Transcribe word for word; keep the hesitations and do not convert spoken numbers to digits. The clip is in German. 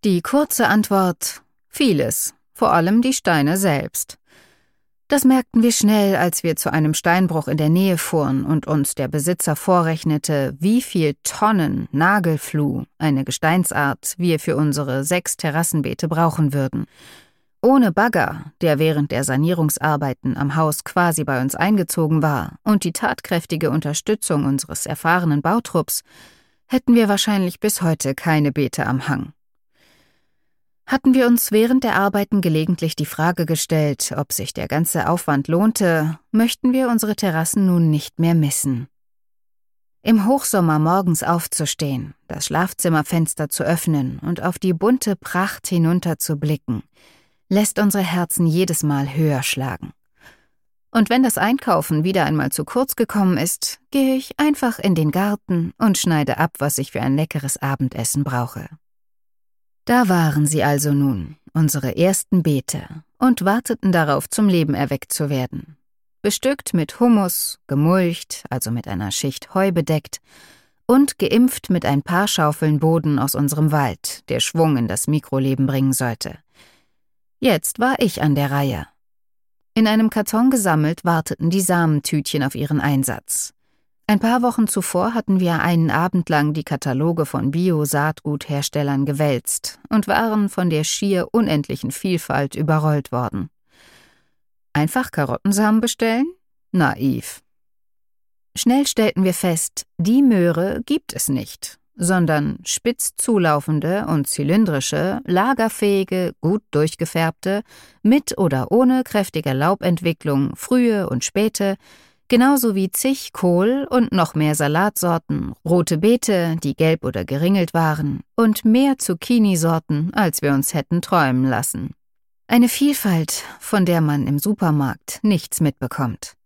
Die kurze Antwort: vieles, vor allem die Steine selbst. Das merkten wir schnell, als wir zu einem Steinbruch in der Nähe fuhren und uns der Besitzer vorrechnete, wie viel Tonnen Nagelfluh, eine Gesteinsart, wir für unsere sechs Terrassenbeete brauchen würden. Ohne Bagger, der während der Sanierungsarbeiten am Haus quasi bei uns eingezogen war, und die tatkräftige Unterstützung unseres erfahrenen Bautrupps, hätten wir wahrscheinlich bis heute keine Beete am Hang. Hatten wir uns während der Arbeiten gelegentlich die Frage gestellt, ob sich der ganze Aufwand lohnte, möchten wir unsere Terrassen nun nicht mehr missen. Im Hochsommer morgens aufzustehen, das Schlafzimmerfenster zu öffnen und auf die bunte Pracht hinunter zu blicken, lässt unsere Herzen jedes Mal höher schlagen. Und wenn das Einkaufen wieder einmal zu kurz gekommen ist, gehe ich einfach in den Garten und schneide ab, was ich für ein leckeres Abendessen brauche. Da waren sie also nun, unsere ersten Beete, und warteten darauf, zum Leben erweckt zu werden. Bestückt mit Humus, gemulcht, also mit einer Schicht Heu bedeckt, und geimpft mit ein paar Schaufeln Boden aus unserem Wald, der Schwung in das Mikroleben bringen sollte. Jetzt war ich an der Reihe. In einem Karton gesammelt warteten die Samentütchen auf ihren Einsatz. Ein paar Wochen zuvor hatten wir einen Abend lang die Kataloge von Bio-Saatgutherstellern gewälzt und waren von der schier unendlichen Vielfalt überrollt worden. Einfach Karottensamen bestellen? Naiv. Schnell stellten wir fest, die Möhre gibt es nicht, sondern spitz zulaufende und zylindrische, lagerfähige, gut durchgefärbte, mit oder ohne kräftiger Laubentwicklung, frühe und späte, genauso wie zig Kohl- und noch mehr Salatsorten, rote Beete, die gelb oder geringelt waren, und mehr Zucchini-Sorten, als wir uns hätten träumen lassen. Eine Vielfalt, von der man im Supermarkt nichts mitbekommt.